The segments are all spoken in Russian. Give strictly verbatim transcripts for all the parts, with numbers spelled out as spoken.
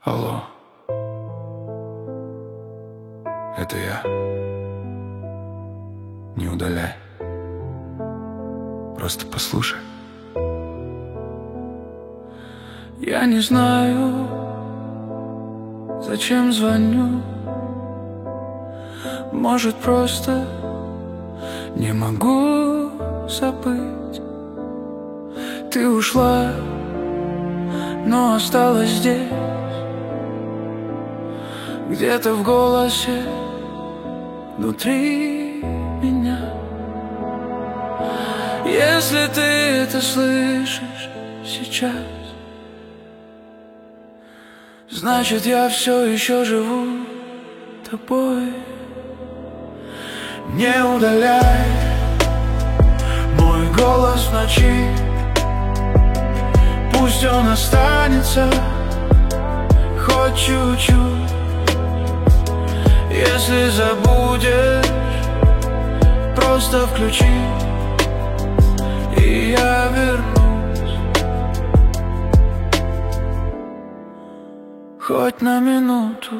Алло, это я. Не удаляй, просто послушай. Я не знаю, зачем звоню. Может, просто не могу забыть. Ты ушла, но осталась здесь, где-то в голосе, внутри меня. Если ты это слышишь сейчас, значит, я все еще живу тобой. Не удаляй мой голос в ночи, пусть он останется хоть чуть-чуть. Если забудешь, просто включи, и я вернусь хоть на минуту.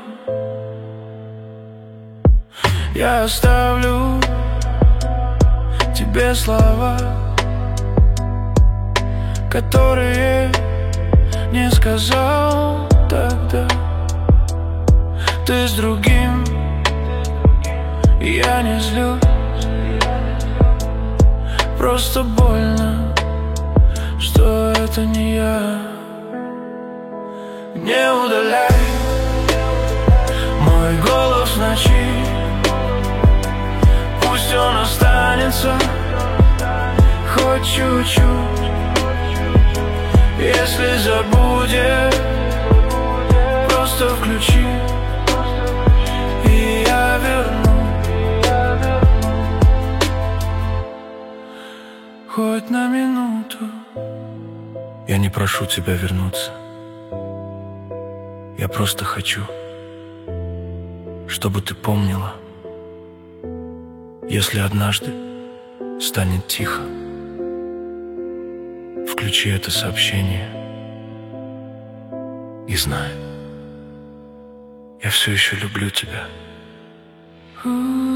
Я оставлю тебе слова, которые не сказал тогда. Ты с другим, я не злюсь, просто больно, что это не я. Не удаляй мой голос в ночи, пусть он останется хоть чуть-чуть. Если забудешь, просто включи, и я вернусь хоть на минуту. Я не прошу тебя вернуться, я просто хочу, чтобы ты помнила, если однажды станет тихо, включи это сообщение и знай, я все еще люблю тебя.